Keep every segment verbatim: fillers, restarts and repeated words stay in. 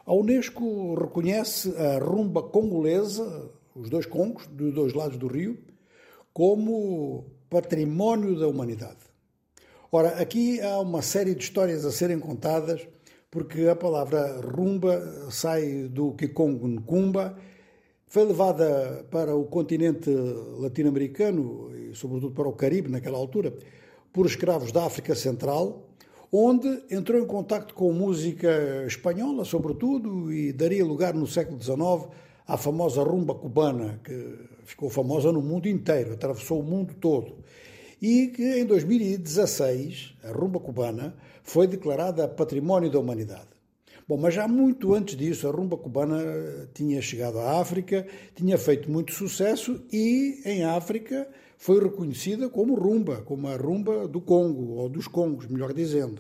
A Unesco reconhece a rumba congolesa, os dois congos, dos dois lados do rio, como património da humanidade. Ora, aqui há uma série de histórias a serem contadas, porque a palavra rumba sai do Kikongo Nkumba, foi levada para o continente latino-americano e, sobretudo, para o Caribe, naquela altura, por escravos da África Central, onde entrou em contacto com música espanhola, sobretudo, e daria lugar no século dezenove à famosa rumba cubana, que ficou famosa no mundo inteiro, atravessou o mundo todo. E que em dois mil e dezasseis, a rumba cubana foi declarada Património da Humanidade. Bom, mas já muito antes disso, a rumba cubana tinha chegado à África, tinha feito muito sucesso e, em África, foi reconhecida como rumba, como a rumba do Congo, ou dos Congos, melhor dizendo.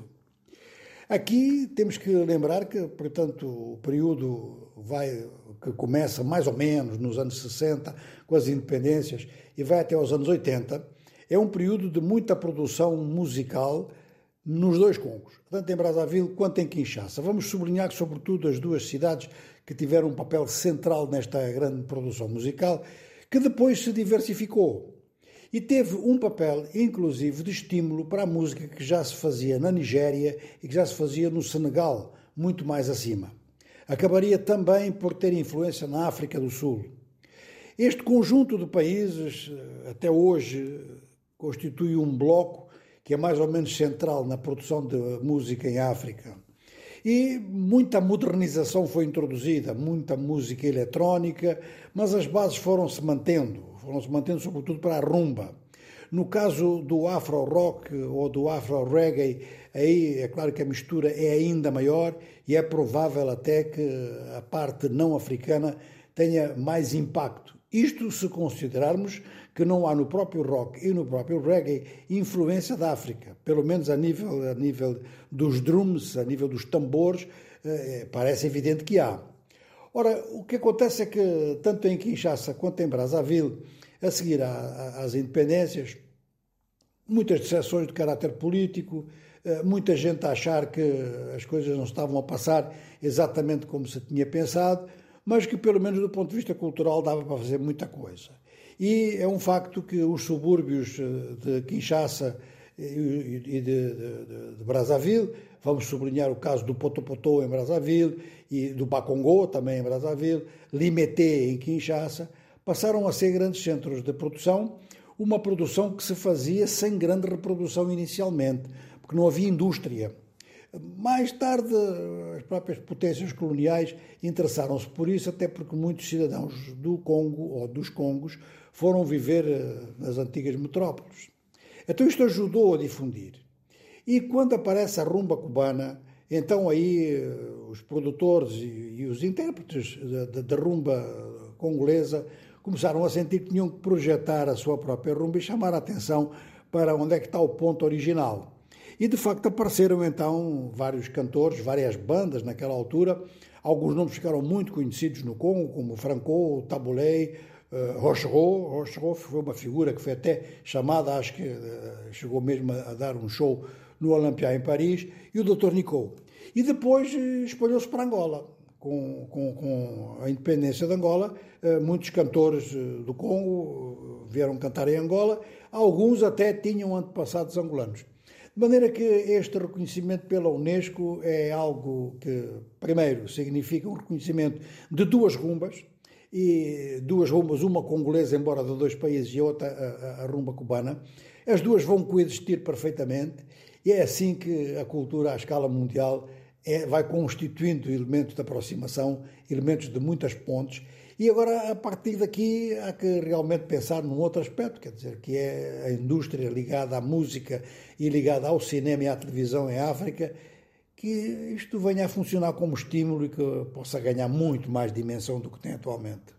Aqui temos que lembrar que, portanto, o período vai, que começa mais ou menos nos anos sessenta, com as independências, e vai até aos anos oitenta, é um período de muita produção musical nos dois Congos, tanto em Brazzaville quanto em Kinshasa. Vamos sublinhar, sobretudo, as duas cidades que tiveram um papel central nesta grande produção musical, que depois se diversificou e teve um papel, inclusive, de estímulo para a música que já se fazia na Nigéria e que já se fazia no Senegal, muito mais acima. Acabaria também por ter influência na África do Sul. Este conjunto de países, até hoje, constitui um bloco que é mais ou menos central na produção de música em África. E muita modernização foi introduzida, muita música eletrónica, mas as bases foram-se mantendo, foram-se mantendo sobretudo para a rumba. No caso do afro-rock ou do afro-reggae, aí é claro que a mistura é ainda maior e é provável até que a parte não africana tenha mais impacto. Isto se considerarmos que não há no próprio rock e no próprio reggae influência da África, pelo menos a nível, a nível dos drums, a nível dos tambores, eh, parece evidente que há. Ora, o que acontece é que, tanto em Kinshasa quanto em Brazzaville, a seguir às independências, muitas decepções de caráter político, muita gente a achar que as coisas não estavam a passar exatamente como se tinha pensado, mas que, pelo menos do ponto de vista cultural, dava para fazer muita coisa. E é um facto que os subúrbios de Kinshasa e de, de, de, de Brazzaville, vamos sublinhar o caso do Poto-Poto em Brazzaville e do Bakongo também em Brazzaville, Limete em Kinshasa, passaram a ser grandes centros de produção, uma produção que se fazia sem grande reprodução inicialmente, porque não havia indústria. Mais tarde, as próprias potências coloniais interessaram-se por isso, até porque muitos cidadãos do Congo ou dos Congos foram viver nas antigas metrópoles. Então isto ajudou a difundir. E quando aparece a rumba cubana, então aí os produtores e os intérpretes da rumba congolesa começaram a sentir que tinham que projetar a sua própria rumba e chamar a atenção para onde é que está o ponto original. E, de facto, apareceram, então, vários cantores, várias bandas naquela altura. Alguns nomes ficaram muito conhecidos no Congo, como Franco, Tabulei, uh, Rochereau. Rochereau foi uma figura que foi até chamada, acho que uh, chegou mesmo a, a dar um show no Olympia, em Paris, e o doutor Nicot. E depois uh, espalhou-se para Angola. Com, com, com a independência de Angola, uh, muitos cantores uh, do Congo uh, vieram cantar em Angola. Alguns até tinham antepassados angolanos. De maneira que este reconhecimento pela Unesco é algo que, primeiro, significa um reconhecimento de duas rumbas, e duas rumbas, uma congolesa, embora de dois países, e outra a, a rumba cubana. As duas vão coexistir perfeitamente, e é assim que a cultura à escala mundial é, vai constituindo elementos de aproximação, elementos de muitas pontes. E agora, a partir daqui, há que realmente pensar num outro aspecto, quer dizer, que é a indústria ligada à música e ligada ao cinema e à televisão em África, que isto venha a funcionar como estímulo e que possa ganhar muito mais dimensão do que tem atualmente.